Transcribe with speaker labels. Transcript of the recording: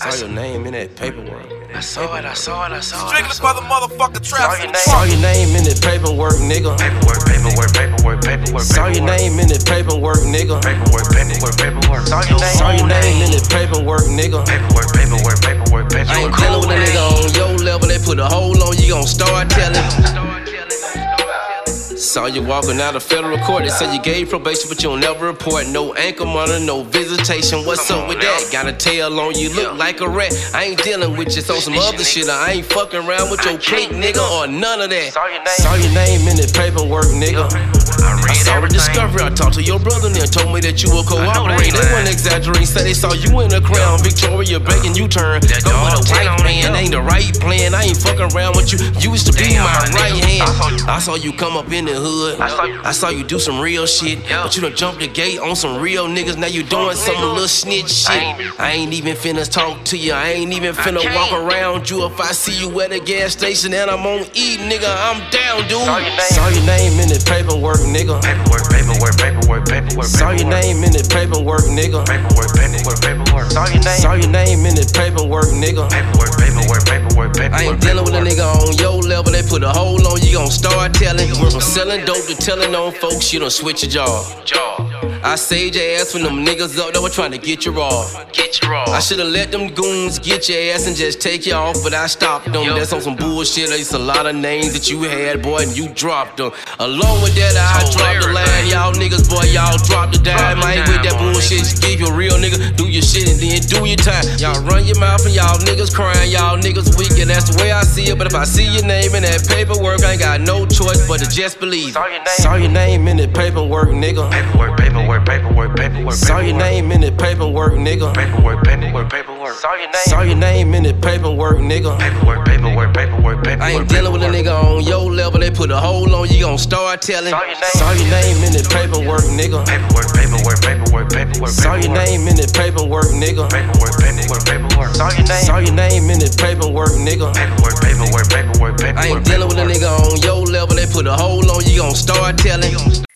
Speaker 1: Saw your name in that paperwork.
Speaker 2: I saw it.
Speaker 3: Strictly for the motherfucking trap.
Speaker 1: Saw your name in that paperwork, nigga.
Speaker 2: Paperwork.
Speaker 1: Saw your name in that paperwork, nigga.
Speaker 2: Paperwork.
Speaker 1: Saw your name in that paperwork, nigga.
Speaker 2: Paperwork.
Speaker 1: I ain't dealing with a nigga on your level. They put a hole on you, gon' start telling. Saw you walking out of federal court. They said you gave probation, but you don't never report. No ankle monitor, no visitation. What's up with that? Got a tail on you, look like a rat. I ain't dealing with you on some other shit. I ain't fucking around with your clique, nigga, or none of that. Saw your name in the paperwork, nigga. I saw the discovery. I talked to your brother and they told me that you will cooperate. They wouldn't exaggerate. Said they saw you in the crown Victoria, begging you turn. Go with a white man, ain't the right plan. I ain't fucking around with you. You used to be my right hand. I saw you come up in the hood. I saw you do some real shit, but you done jumped the gate on some real niggas. Now you doing some little snitch shit. I ain't even finna talk to you. I ain't even finna walk around you. If I see you at a gas station and I'm on E, nigga, I'm down, dude. Saw your name in the paperwork, nigga.
Speaker 2: Paperwork.
Speaker 1: Saw your name in the paperwork, nigga.
Speaker 2: Paperwork.
Speaker 1: Saw your name in the paperwork, nigga.
Speaker 2: Paperwork.
Speaker 1: I ain't dealing with a nigga on your level. They put a hole on you, gon' start telling. Went from selling dope to telling on folks, you done switch your jaw. I saved your ass when them niggas up, they were trying to get you raw. I should've let them goons get your ass and just take you off, but I stopped them. That's on some bullshit. There's a lot of names that you had, boy, and you dropped them. Along with that, I dropped the line. Y'all niggas, boy, y'all dropped the dime. I ain't with that bullshit. Just give you a real nigga, do your shit and then do your time. Y'all run your mouth and y'all niggas crying. Y'all niggas weak and that's the way I see it. But if I see your name in that paperwork, I ain't got no choice but to just believe. Saw your name in the paperwork, nigga.
Speaker 2: Paperwork.
Speaker 1: Saw your name in the paperwork, nigga.
Speaker 2: Paperwork.
Speaker 1: Saw your name in the paperwork, nigga.
Speaker 2: Paperwork.
Speaker 1: I ain't dealing with a nigga on your level. They put a hole on you, gon' start telling. Saw your name in the paperwork, nigga.
Speaker 2: Paperwork.
Speaker 1: Saw your name in the paperwork, nigga.
Speaker 2: Paperwork.
Speaker 1: Saw your name in the paperwork, nigga.
Speaker 2: Paperwork.
Speaker 1: I ain't dealing with a nigga on your level. They put a hole on you, gon' start telling.